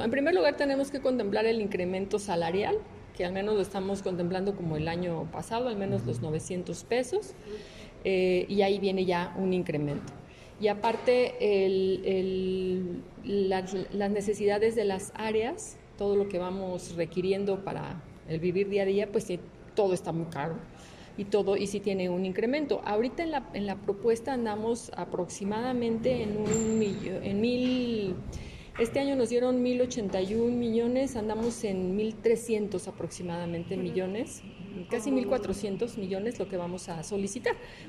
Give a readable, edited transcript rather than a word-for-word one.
en primer lugar tenemos que contemplar el incremento salarial, que al menos lo estamos contemplando como el año pasado, al menos los 900 pesos, y ahí viene ya un incremento. Y aparte, las necesidades de las áreas, todo lo que vamos requiriendo para el vivir día a día, pues sí, todo está muy caro y sí tiene un incremento. Ahorita en la propuesta andamos aproximadamente en mil. Este año nos dieron 1,081 millones, andamos en 1,300 aproximadamente millones, casi 1,400 millones lo que vamos a solicitar.